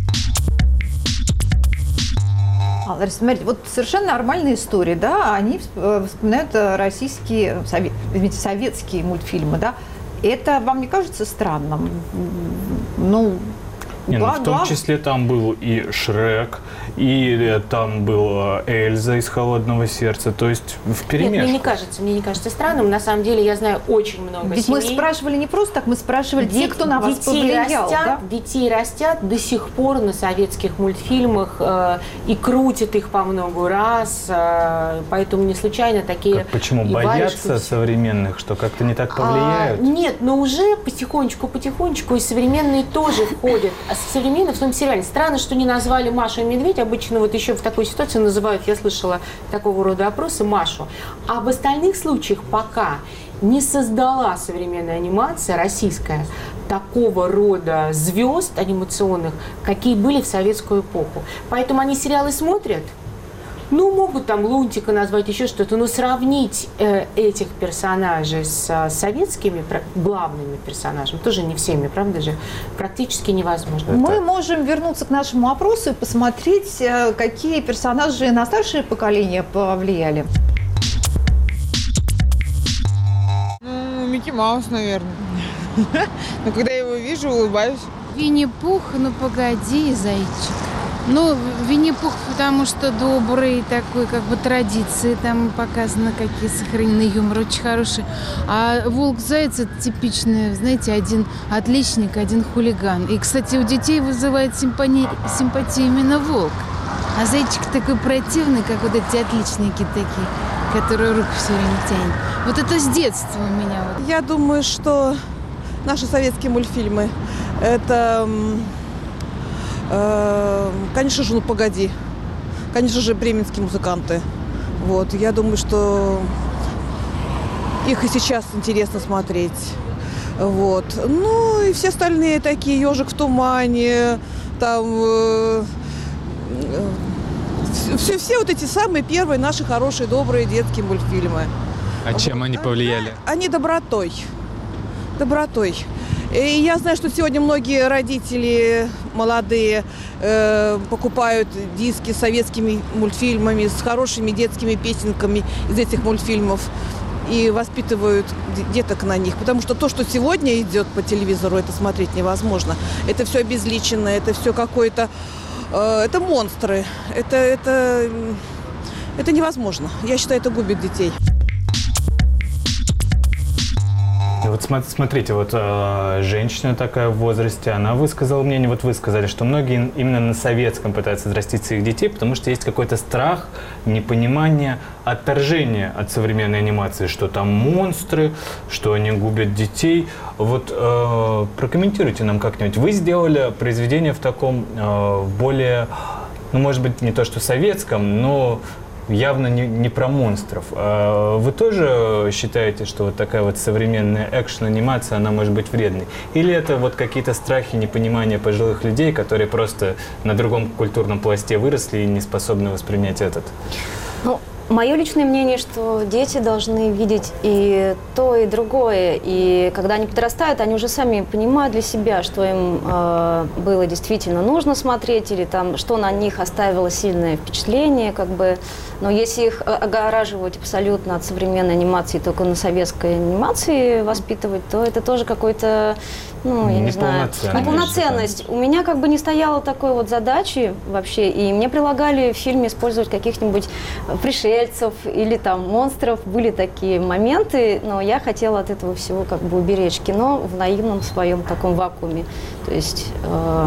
А, Лариса, смотрите, вот совершенно нормальные истории, да, они вспоминают российские, совет, извините, советские мультфильмы, да. Это вам не кажется странным? Ну, Не, ну, в том числе там был и Шрек, и там был Эльза из «Холодного сердца», то есть вперемешку. Нет, мне не кажется, мне не кажется странным. На самом деле я знаю очень много Ведь семей. мы спрашивали не просто так, мы спрашивали Де- те, кто на вас повлиял. Растят, Да? Детей растят до сих пор на советских мультфильмах э, и крутят их по много раз, э, поэтому не случайно такие... Как, почему? Боятся варежки... современных, что как-то не так повлияют? А, нет, но уже потихонечку-потихонечку и современные тоже входят. А современные в том сериале. Странно, что не назвали Машу и Медведь. Обычно вот еще в такой ситуации называют, я слышала такого рода опросы, Машу. А в остальных случаях пока не создала современная анимация российская такого рода звезд анимационных, какие были в советскую эпоху. Поэтому они сериалы смотрят. Ну, могут там Лунтика назвать, еще что-то, но сравнить э, этих персонажей с э, советскими про- главными персонажами, тоже не всеми, правда же, практически невозможно. Мы можем вернуться к нашему опросу и посмотреть, э, какие персонажи на старшее поколение повлияли. Ну, Микки Маус, наверное. Но когда я его вижу, улыбаюсь. Винни-Пух, ну погоди, зайчик. Ну, Винни-Пух, потому что добрый такой, как бы традиции там показаны, какие сохранены, юмор очень хороший. А Волк-Заяц — это типичный, знаете, один отличник, один хулиган. И, кстати, у детей вызывает симпани... симпатию именно волк. А зайчик такой противный, как вот эти отличники такие, которые руку все время тянет. Вот это с детства у меня. Вот. Я думаю, что наши советские мультфильмы – это, э, конечно же, «Ну, погоди», конечно же, бременские музыканты. Вот. Я думаю, что их и сейчас интересно смотреть. Вот. Ну и все остальные такие, «Ежик в тумане», там… Э, Все, все вот эти самые первые наши хорошие, добрые детские мультфильмы. А чем они повлияли? Они добротой. Добротой. И я знаю, что сегодня многие родители молодые э, покупают диски с советскими мультфильмами, с хорошими детскими песенками из этих мультфильмов и воспитывают деток на них. Потому что то, что сегодня идет по телевизору, это смотреть невозможно. Это все обезличено, это все какое-то… Это монстры. Это, это, это невозможно. Я считаю, это губит детей. Вот смотрите, вот э, женщина такая в возрасте, она высказала мнение, вот вы сказали, что многие именно на советском пытаются взрастить своих детей, потому что есть какой-то страх, непонимание, отторжение от современной анимации, что там монстры, что они губят детей. Вот э, прокомментируйте нам как-нибудь. Вы сделали произведение в таком э, более, ну, может быть, не то что советском, но явно не, не про монстров. Вы тоже считаете, что вот такая вот современная экшн-анимация, она может быть вредной? Или это вот какие-то страхи, непонимания пожилых людей, которые просто на другом культурном пласте выросли и не способны воспринять этот? Ну, мое личное мнение, что дети должны видеть и то, и другое. И когда они подрастают, они уже сами понимают для себя, что им э, было действительно нужно смотреть, или там, что на них оставило сильное впечатление. Как бы. Но если их огораживать абсолютно от современной анимации, только на советской анимации воспитывать, то это тоже какой-то, ну, я не знаю, неполноценность. У меня как бы не стояло такой вот задачи вообще, и мне предлагали в фильме использовать каких-нибудь пришельцев или там монстров. Были такие моменты, но я хотела от этого всего как бы уберечь кино в наивном своем таком вакууме. То есть э,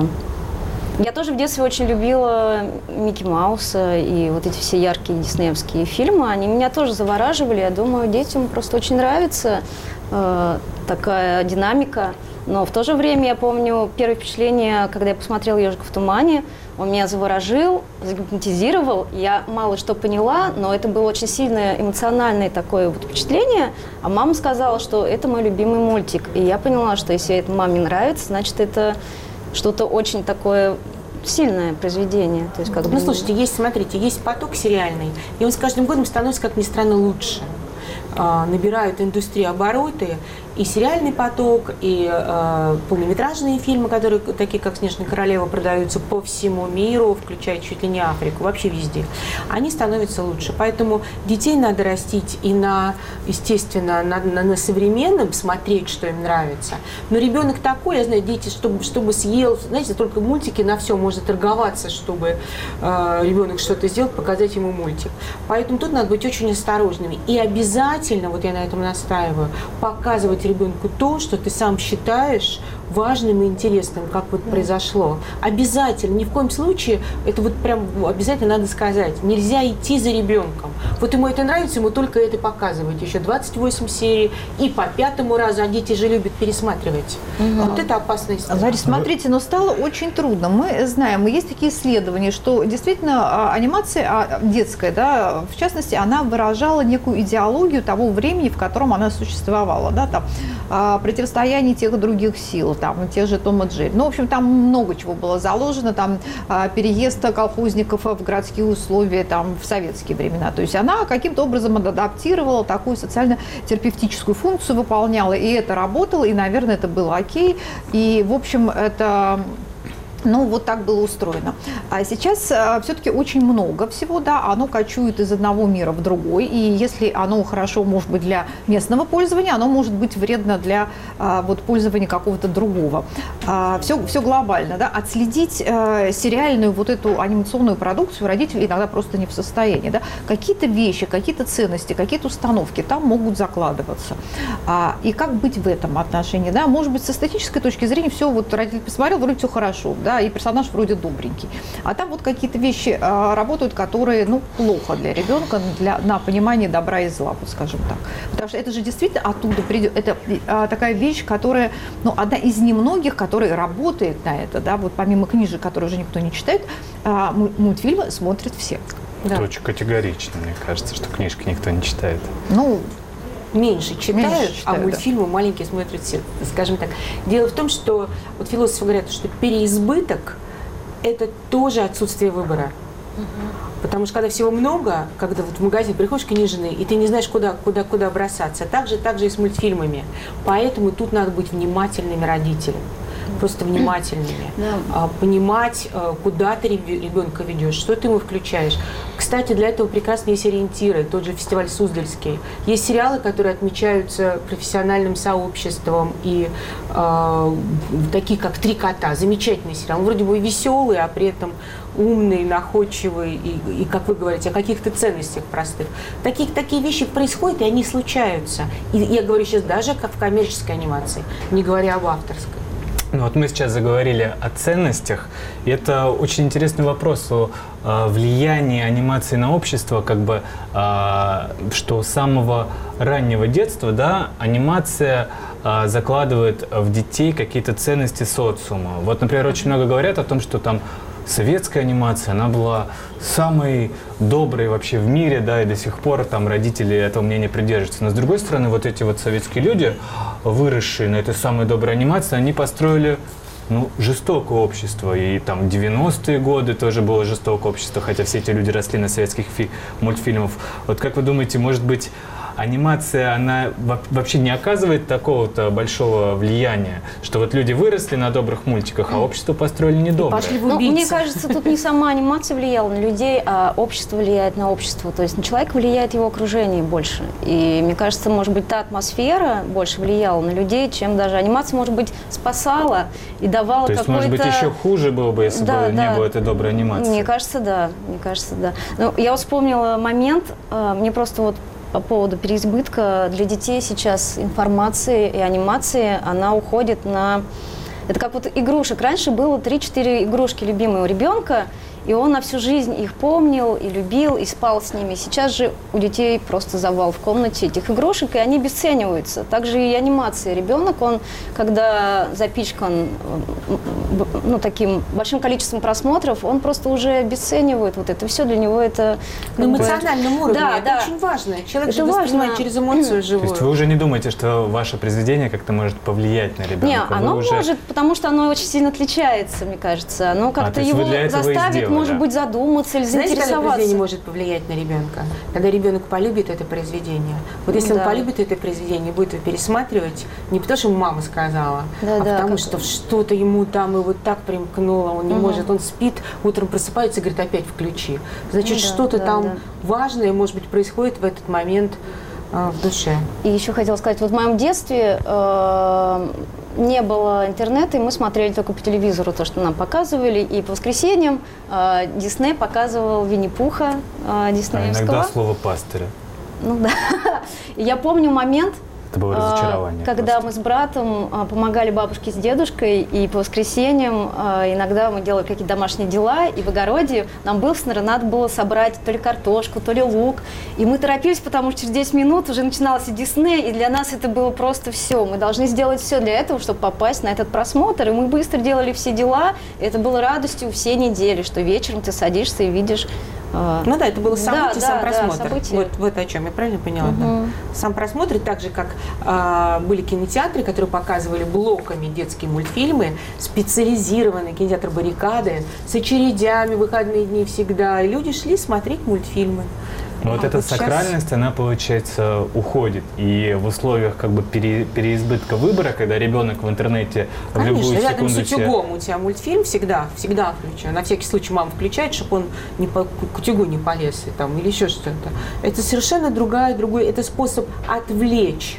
я тоже в детстве очень любила Микки Мауса и вот эти все яркие диснеевские фильмы. Они меня тоже завораживали. Я думаю, детям просто очень нравится э, такая динамика. Но в то же время я помню первое впечатление, когда я посмотрела «Ежика в тумане», он меня заворожил, загипнотизировал. Я мало что поняла, но это было очень сильное эмоциональное такое вот впечатление. А мама сказала, что это мой любимый мультик. И я поняла, что если это маме нравится, значит, это что-то очень такое сильное произведение. То есть, как ну, бы… слушайте, есть, смотрите, есть поток сериальный, и он с каждым годом становится, как ни странно, лучше. А, набирают индустрию обороты, и сериальный поток, и э, полнометражные фильмы, которые, такие как «Снежная королева», продаются по всему миру, включая чуть ли не Африку, вообще везде, они становятся лучше. Поэтому детей надо растить и на, естественно, на, на, на современном, смотреть, что им нравится. Но ребенок такой, я знаю, дети, чтобы, чтобы съел, знаете, только мультики на все, можно торговаться, чтобы э, ребенок что-то сделал, показать ему мультик. Поэтому тут надо быть очень осторожными. И обязательно, вот я на этом настаиваю, показывать ребенку то, что ты сам считаешь важным и интересным, как вот произошло. Обязательно, ни в коем случае, это вот прям обязательно надо сказать, нельзя идти за ребенком. Вот ему это нравится, ему только это показывать. Еще двадцать восемь серий и по пятому разу, а дети же любят пересматривать. Угу. Вот это опасная история. Лариса, смотрите, но стало очень трудно. Мы знаем, есть такие исследования, что действительно анимация детская, да, в частности, она выражала некую идеологию того времени, в котором она существовала, да, там, противостояние тех других сил, там, тех же Том и Джерри. Ну, в общем, там много чего было заложено, там, переезд колхозников в городские условия, там, в советские времена. То есть она каким-то образом адаптировала такую социально-терапевтическую функцию, выполняла, и это работало, и, наверное, это было окей. И, в общем, это Ну, вот так было устроено. А сейчас а, все-таки очень много всего, да, оно кочует из одного мира в другой, и если оно хорошо может быть для местного пользования, оно может быть вредно для а, вот, пользования какого-то другого. А, все, все глобально, да, отследить а, сериальную вот эту анимационную продукцию родители иногда просто не в состоянии, да. Какие-то вещи, какие-то ценности, какие-то установки там могут закладываться. А, и как быть в этом отношении, да, может быть, с эстетической точки зрения все, вот родитель посмотрел, вроде все хорошо, да, и персонаж вроде добренький. А там вот какие-то вещи а, работают, которые, ну, плохо для ребенка, для, на понимание добра и зла, вот скажем так. Потому что это же действительно оттуда придет. Это а, такая вещь, которая, ну, одна из немногих, которая работает на это, да, вот помимо книжек, которые уже никто не читает, а, мультфильмы смотрят все. Это Да. очень категорично, мне кажется, что книжки никто не читает. Ну, меньше читают, Меньше читают, а мультфильмы да. маленькие смотрят все, скажем так. Дело в том, что вот философы говорят, что переизбыток – это тоже отсутствие выбора. Потому что когда всего много, когда вот в магазин приходишь книжный, и ты не знаешь, куда, куда, куда бросаться, так же, так же и с мультфильмами. Поэтому тут надо быть внимательными родителями. Просто внимательными, Да. понимать, куда ты ребенка ведешь, что ты ему включаешь. Кстати, для этого прекрасно есть ориентиры, тот же фестиваль Суздальский. Есть сериалы, которые отмечаются профессиональным сообществом, и э, такие как «Три кота», замечательный сериал. Он вроде бы веселый, а при этом умный, находчивый, и, и, как вы говорите, о каких-то ценностях простых. Такие, такие вещи происходят, и они случаются. И я говорю сейчас даже как в коммерческой анимации, не говоря об авторской. Ну, вот мы сейчас заговорили о ценностях, и это очень интересный вопрос о э, влиянии анимации на общество, как бы, э, что с самого раннего детства, да, анимация э, закладывает в детей какие-то ценности социума. Вот, например, очень много говорят о том, что там советская анимация, она была самой доброй вообще в мире, да, и до сих пор там родители этого мнения придерживаются. Но с другой стороны, вот эти вот советские люди, выросшие на этой самой доброй анимации, они построили, ну, жестокое общество. И там девяностые годы тоже было жестокое общество, хотя все эти люди росли на советских фи- мультфильмах. Вот как вы думаете, может быть, анимация, она вообще не оказывает такого-то большого влияния, что вот люди выросли на добрых мультиках, а общество построили недоброе? Ну, мне кажется, тут не сама анимация влияла на людей, а общество влияет на общество. То есть на человека влияет его окружение больше. И мне кажется, может быть, та атмосфера больше влияла на людей, чем даже анимация, может быть, спасала и давала какой-то... То есть, может быть, еще хуже было бы, если да, бы да. не было этой доброй анимации? Мне кажется, да. Мне кажется, да. Ну, я вот вспомнила момент, мне просто вот по поводу переизбытка для детей сейчас информации и анимации, она уходит на... Это как вот игрушек. Раньше было три-четыре игрушки любимые у ребенка, и он на всю жизнь их помнил и любил, и спал с ними. Сейчас же у детей просто завал в комнате этих игрушек, и они обесцениваются. Также и анимация. Ребенок, он, когда запичкан ну, таким большим количеством просмотров, он просто уже обесценивает вот это все. Для него это... На эмоциональном уровне. Да, это да. очень важно. Человек Это же воспринимает важно. через эмоцию То живую. есть вы уже не думаете, что ваше произведение как-то может повлиять на ребенка? Не, Вы оно уже... может, потому что оно очень сильно отличается, мне кажется. Оно как-то то есть вы его для этого и заставит, сделали. может быть, задуматься или Знаете, когда заинтересоваться. произведение может повлиять на ребенка? Когда ребенок полюбит это произведение. Вот если Да. он полюбит это произведение, будет его пересматривать, не потому что ему мама сказала, Да, а да, потому как- что что-то ему там и вот так примкнуло, он не Мгм. может, он спит, утром просыпается и говорит, опять включи. Значит, Ну да, что-то да, там да. важное, может быть, происходит в этот момент а, в душе. И еще хотела сказать, вот в моем детстве э, не было интернета, и мы смотрели только по телевизору то, что нам показывали. И по воскресеньям э, Дисней показывал Винни-Пуха э, А диснеевского. иногда слово пастыря. Ну да. И я помню момент, Это было разочарование. а, когда мы с братом а, помогали бабушке с дедушкой, и по воскресеньям а, иногда мы делали какие-то домашние дела, и в огороде нам быстро надо было собрать то ли картошку, то ли лук. И мы торопились, потому что через десять минут уже начинался Дисней, и для нас это было просто все. Мы должны сделать все для этого, чтобы попасть на этот просмотр. И мы быстро делали все дела. И это было радостью всей недели, что вечером ты садишься и видишь... а, Ну да, это было событие, да, сам да, просмотр. Да, событие. Вот, вот о чем я правильно поняла. Мгм. Да? Сам просмотр, так же как а, были кинотеатры, которые показывали блоками детские мультфильмы, специализированный кинотеатр «Баррикады» с очередями, выходные дни всегда. И люди шли смотреть мультфильмы. Но вот А эта вот сейчас- сакральность, она, получается, уходит. И в условиях как бы пере- переизбытка выбора, когда ребенок в интернете в Конечно, любую рядом с секунду себе- утюгом у тебя мультфильм всегда, всегда включен. На всякий случай мама включает, чтобы он не по, к утюгу не полез и там, или еще что-то. Это совершенно другая, другой, это способ отвлечь.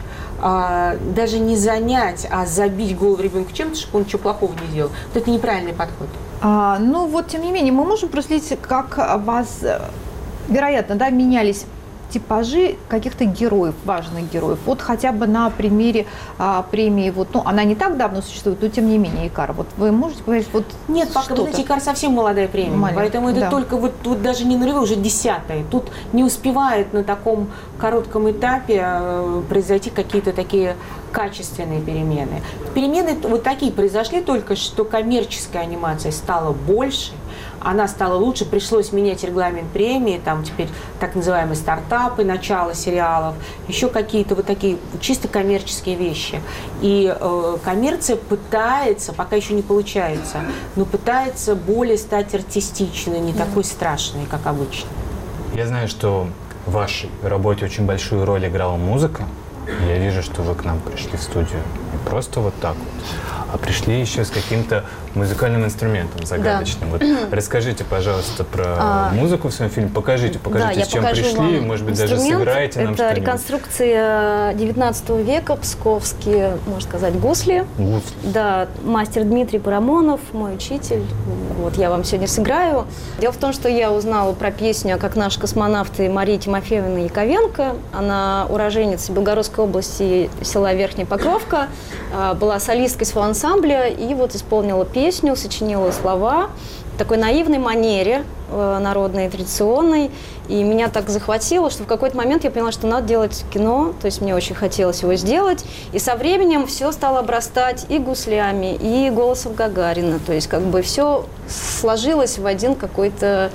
А, даже не занять, а забить голову ребенка чем-то, чтобы он ничего плохого не делал. Вот это неправильный подход. А, ну вот, тем не менее, мы можем проследить, как вас, э, вероятно, да, менялись типажи каких-то героев, важных героев. Вот хотя бы на примере а, премии, вот, ну, она не так давно существует, но тем не менее, Икар. Вот вы можете говорить, вот Нет, пока, вы знаете, Икар совсем молодая премия, Маленькая, поэтому это да. только вот, вот даже не нулевая, уже десятая. Тут не успевает на таком коротком этапе э, произойти какие-то такие качественные перемены. Перемены вот такие произошли только, что коммерческая анимация стала больше, она стала лучше, пришлось менять регламент премии, там теперь так называемые стартапы, начало сериалов, еще какие-то вот такие чисто коммерческие вещи. И э, коммерция пытается, пока еще не получается, но пытается более стать артистичной, не такой страшной, как обычно. Я знаю, что в вашей работе очень большую роль играла музыка. Я вижу, что вы к нам пришли в студию не просто вот так вот, а пришли еще с каким-то музыкальным инструментом загадочным. Да. Вот расскажите, пожалуйста, про А, музыку в своем фильме. Покажите, покажите, да, я с чем покажу пришли, вам может быть, даже инструмент. сыграете нам Это что-нибудь. реконструкция девятнадцатого века, псковские, можно сказать, гусли. Гусли. Да, мастер Дмитрий Парамонов, мой учитель. Вот я вам сегодня сыграю. Дело в том, что я узнала про песню «Как наши космонавты» Марии Тимофеевны Яковенко. Она уроженец Белгородской области, села Верхняя Покровка, была солисткой своего ансамбля и вот исполнила песню, сочинила слова в такой наивной манере, народной, традиционной. И меня так захватило, что в какой-то момент я поняла, что надо делать кино, то есть мне очень хотелось его сделать. И со временем все стало обрастать и гуслями, и голосом Гагарина. То есть как бы все сложилось в один какой-то,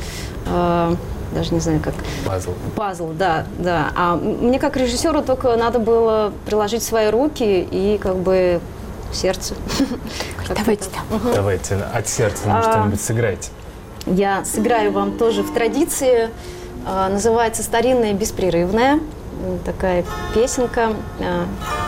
э, даже не знаю как... Пазл. Пазл, да, да. А мне как режиссеру только надо было приложить свои руки и как бы сердце. Давайте, да. Давайте от сердца нам А, что-нибудь сыграйте. Я сыграю вам тоже в традиции. А, называется «Старинная беспрерывная». Такая песенка. А,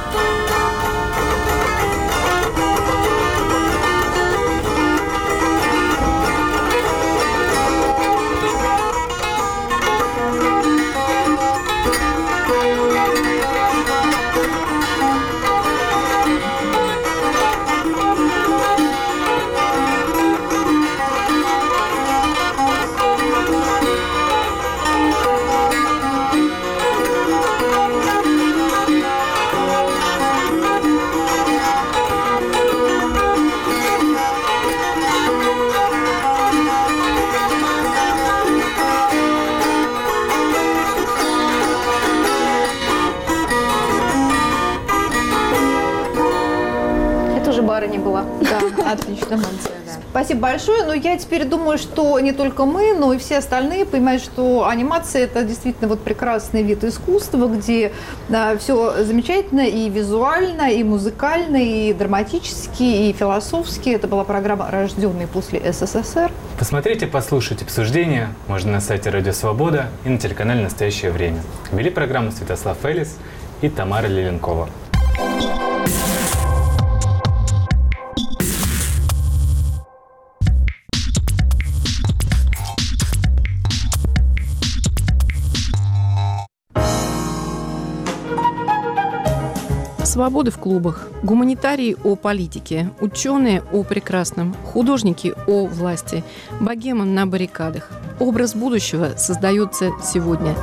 барыня была. Да, отлично. Спасибо большое. Но я теперь думаю, что не только мы, но и все остальные понимают, что анимация – это действительно вот прекрасный вид искусства, где да, все замечательно и визуально, и музыкально, и драматически, и философски. Это была программа «Рожденные после СССР». Посмотрите, послушайте обсуждения можно на сайте Радио Свобода и на телеканале «Настоящее время». Вели программу Святослав Элис и Тамара Леленкова. Свободы в клубах, гуманитарии о политике, ученые о прекрасном, художники о власти, богема на баррикадах. Образ будущего создается сегодня.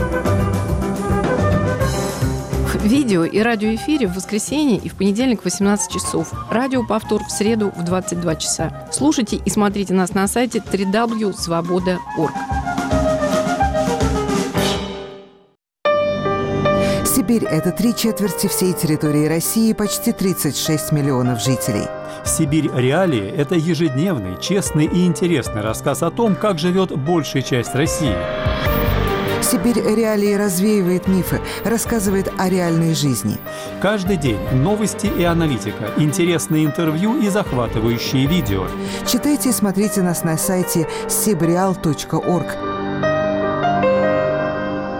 В видео и радиоэфире в воскресенье и в понедельник в восемнадцать часов. Радиоповтор в среду в двадцать два часа. Слушайте и смотрите нас на сайте дабл ю дабл ю дабл ю точка свобода точка орг. Сибирь – это три четверти всей территории России, почти тридцать шесть миллионов жителей. «Сибирь. Реалии» – это ежедневный, честный и интересный рассказ о том, как живет большая часть России. «Сибирь. Реалии» развеивает мифы, рассказывает о реальной жизни. Каждый день новости и аналитика, интересные интервью и захватывающие видео. Читайте и смотрите нас на сайте сибреал точка орг.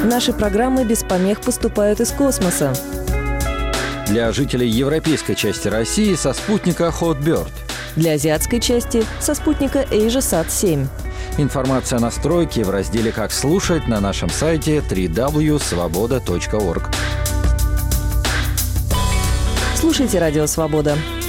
Наши программы без помех поступают из космоса. Для жителей европейской части России со спутника Hotbird. Для азиатской части со спутника AsiaSat семь. Информация о настройке в разделе «Как слушать» на нашем сайте дабл ю дабл ю дабл ю точка свобода точка орг. Слушайте «Радио Свобода».